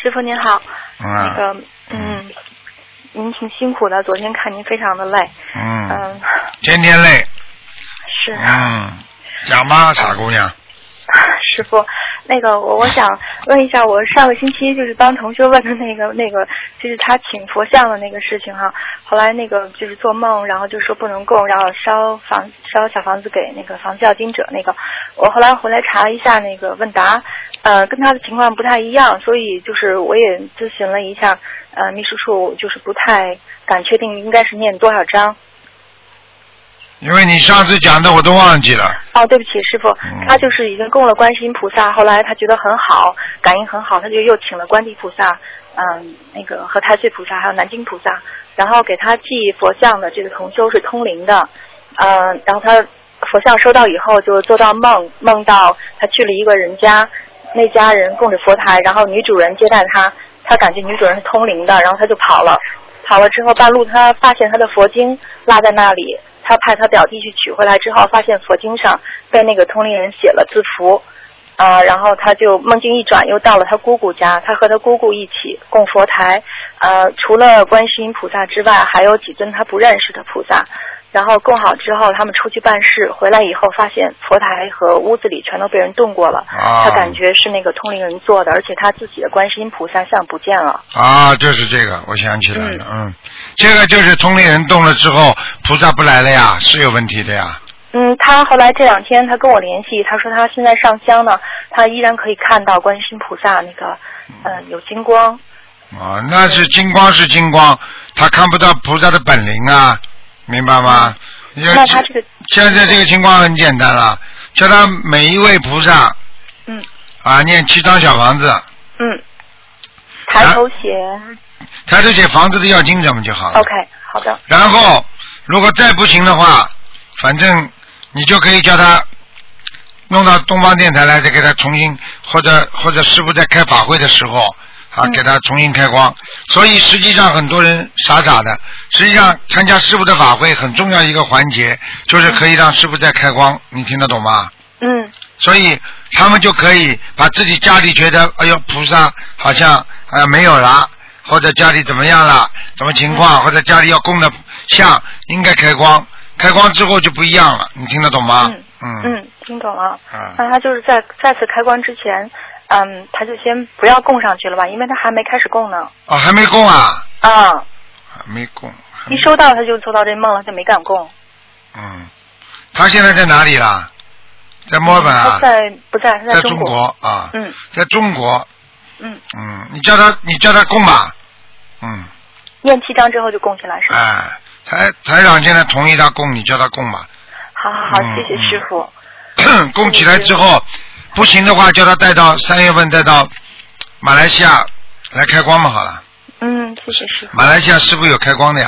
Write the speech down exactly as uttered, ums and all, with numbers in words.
师傅您好。 嗯。 那个，嗯，您挺辛苦的，昨天看您非常的累。 嗯。 嗯。 天天累。 是。 嗯。讲吧，傻姑娘。 师傅，那个我我想问一下，我上个星期就是帮同学问的那个那个，就是他请佛像的那个事情哈。后来那个就是做梦，然后就说不能供，然后烧房烧小房子给那个房子要经者那个。我后来回来查了一下那个问答，呃，跟他的情况不太一样，所以就是我也咨询了一下，呃，秘书处就是不太敢确定应该是念多少章。 因为你上次讲的我都忘记了。 哦，对不起，师傅，嗯、他就是已经供了观世音菩萨，后来他觉得很好，感应很好，他就又请了观地菩萨，嗯，那个和太岁菩萨还有南京菩萨，然后给他寄佛像的这个同修是通灵的，嗯，然后他佛像收到以后就做到梦，梦到他去了一个人家，那家人供着佛台，然后女主人接待他，他感觉女主人是通灵的，然后他就跑了，跑了之后半路他发现他的佛经落在那里。他派他表弟去取回来之后，发现佛经上被那个通灵人写了字符，啊、呃，然后他就梦境一转，又到了他姑姑家，他和他姑姑一起供佛台，呃，除了观世音菩萨之外，还有几尊他不认识的菩萨。然后供好之后，他们出去办事，回来以后发现佛台和屋子里全都被人动过了，啊、他感觉是那个通灵人做的，而且他自己的观世音菩萨像不见了。 啊，就是这个，我想起来了，嗯，嗯这个就是通灵人动了之后，菩萨不来了呀，是有问题的呀。 嗯，他后来这两天他跟我联系，他说他现在上香呢，他依然可以看到观世音菩萨那个，呃，有金光。 啊，那是金光是金光，他看不到菩萨的本灵啊。明白吗？ 嗯、那他这个现在这个情况很简单了，叫他每一位菩萨， 嗯， 啊，念七张小房子， 嗯，抬头写， 抬头写房子的要经者们就好了。 OK， 好的。 然后如果再不行的话，反正你就可以叫他弄到东方电台来，再给他重新，或者或者师父在开法会的时候。啊，给他重新开光，嗯、所以实际上很多人傻傻的，实际上参加师父的法会很重要一个环节，就是可以让师父再开光，你听得懂吗？ 嗯。 所以他们就可以把自己家里觉得，哎呦，菩萨好像呃没有了，或者家里怎么样了，什么情况，嗯、或者家里要供的像应该开光，开光之后就不一样了，你听得懂吗？ 嗯嗯, 嗯，听懂了。嗯。那他就是在再次开光之前。嗯，他就先不要供上去了吧，因为他还没开始供呢。 哦，还没供啊？ 啊， 还没供。 一收到他就做到这梦了，就没敢供。 嗯，他现在在哪里啦？在墨尔本啊？ 他在不在？他在中国。 中国啊。 嗯。 在中国。 嗯。 嗯，你叫他，你叫他供吧。嗯。 念七章之后就供起来是吧？ 哎，台台长现在同意他供，你叫他供吧。 好好好，嗯、谢谢师傅。 供起来之后。不行的话，叫他带到三月份带到马来西亚来开光嘛，好了。 嗯，谢谢师傅。 马来西亚师傅有开光的呀。